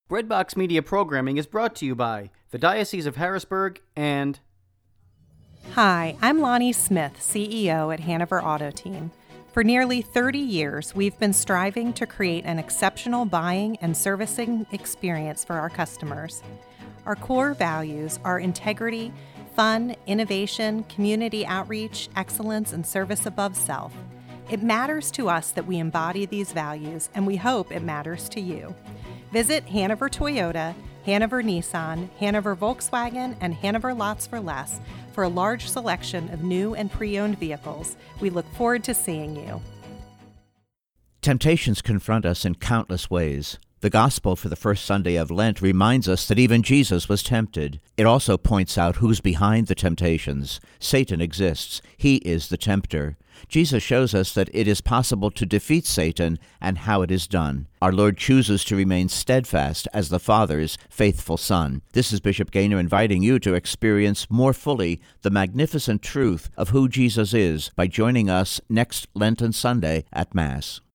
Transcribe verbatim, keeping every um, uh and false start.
Breadbox Media programming is brought to you by the Diocese of Harrisburg and... Hi, I'm Lonnie Smith, C E O at Hanover Auto Team. For nearly thirty years, we've been striving to create an exceptional buying and servicing experience for our customers. Our core values are integrity, fun, innovation, community outreach, excellence, and service above self. It matters to us that we embody these values, and we hope it matters to you. Visit Hanover Toyota, Hanover Nissan, Hanover Volkswagen, and Hanover Lots for Less for a large selection of new and pre-owned vehicles. We look forward to seeing you. Temptations confront us in countless ways. The Gospel for the first Sunday of Lent reminds us that even Jesus was tempted. It also points out who's behind the temptations. Satan exists. He is the tempter. Jesus shows us that it is possible to defeat Satan and how it is done. Our Lord chooses to remain steadfast as the Father's faithful Son. This is Bishop Gaynor inviting you to experience more fully the magnificent truth of who Jesus is by joining us next Lenten Sunday at Mass.